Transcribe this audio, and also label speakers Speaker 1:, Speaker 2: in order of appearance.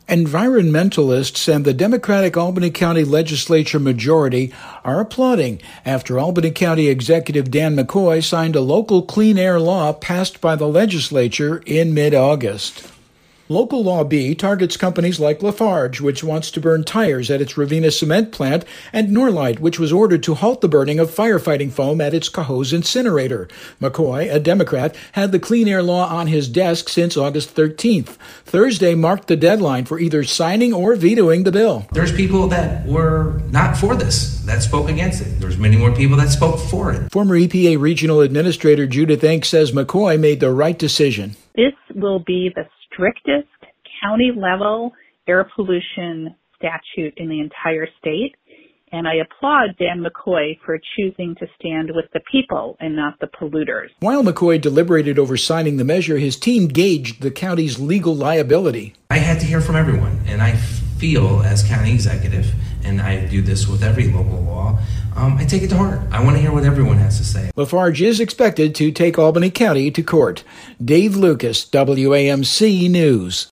Speaker 1: Environmentalists and the Democratic Albany County Legislature majority are applauding after Albany County Executive Dan McCoy signed a local clean air law passed by the legislature in mid-August. Local Law B targets companies like Lafarge, which wants to burn tires at its Ravina cement plant, and Norlite, which was ordered to halt the burning of firefighting foam at its Cohoes incinerator. McCoy, a Democrat, had the clean air law on his desk since August 13th. Thursday marked the deadline for either signing or vetoing the bill.
Speaker 2: There's people that were not for this, that spoke against it. There's many more people that spoke for it.
Speaker 1: Former EPA Regional Administrator Judith Enck says McCoy made the right decision.
Speaker 3: This will be the strictest county-level air pollution statute in the entire state, and I applaud Dan McCoy for choosing to stand with the people and not the polluters.
Speaker 1: While McCoy deliberated over signing the measure, his team gauged the county's legal liability.
Speaker 2: I had to hear from everyone, and I feel as county executive, and I do this with every local law, I take it to heart. I want to hear what everyone has to say.
Speaker 1: Lafarge is expected to take Albany County to court. Dave Lucas, WAMC News.